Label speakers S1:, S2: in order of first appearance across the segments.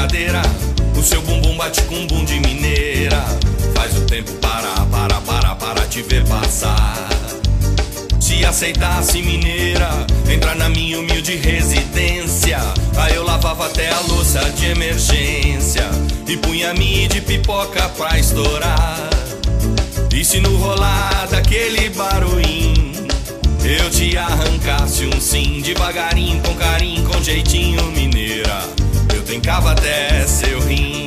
S1: brincadeira, o seu bumbum bate com bum de mineira. Faz o tempo para te ver passar. Se aceitasse mineira, entrar na minha humilde residência, aí eu lavava até a louça de emergência e punha mi de pipoca pra estourar. E se no rolar daquele barulhinho eu te arrancasse um sim, devagarinho, com carinho, com jeitinho mineira, eu trincava até seu rim.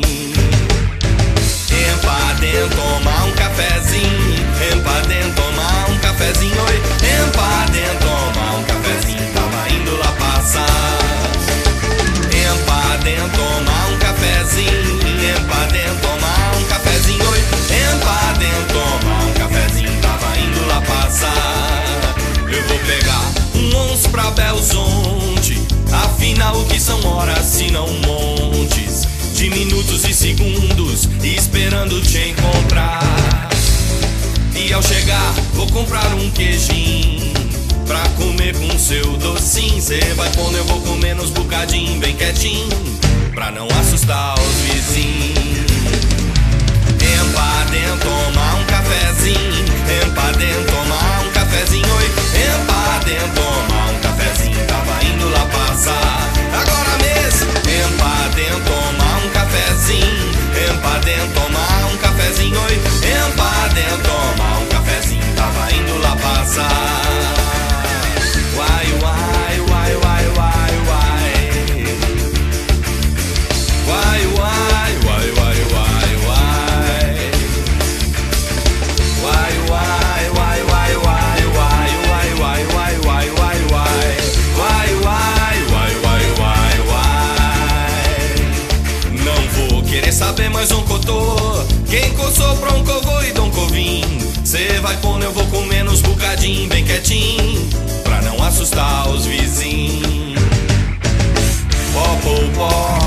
S1: Empa dentro, tomar um cafezinho, empa dentro, tomar um cafezinho, oi. Empa dentro, tomar um cafezinho, tava indo lá passar. Empa dentro, tomar um cafezinho, empa dentro, tomar um cafezinho, oi. Empa dentro, tomar um cafezinho, tava indo lá passar. Eu vou pegar um ons pra Belzonte, afinal o que são horas se não montes de minutos e segundos esperando te encontrar. E ao chegar vou comprar um queijinho pra comer com seu docinho. Cê vai pondo, eu vou comer nos bocadinhos bem quietinho, pra não assustar os vizinhos. Empa dentro, tomar um cafezinho, empa dentro, tomar um cafezinho, oi. Empa dentro, tomar um cafezinho, tava indo lá passar. Agora mesmo, empa dentro, tomar um cafezinho, empa dentro, tomar um cafezinho, oi. Empa dentro, tomar um cafezinho, tava indo lá passar. Uai, uai, uai, uai, uai, uai. Uai, uai, uai, uai, uai, uai. Uai, uai, uai, uai, uai, uai, uai, uai, uai, uai, uai. Uai, uai, uai, uai, uai, uai. Não vou querer saber mais um cotô, quem coçou, broncovô e dom covim. Cê vai pondo, eu vou comer nos bocadinhos bem quietinho, pra não assustar os vizinhos. Pó, pó, pó.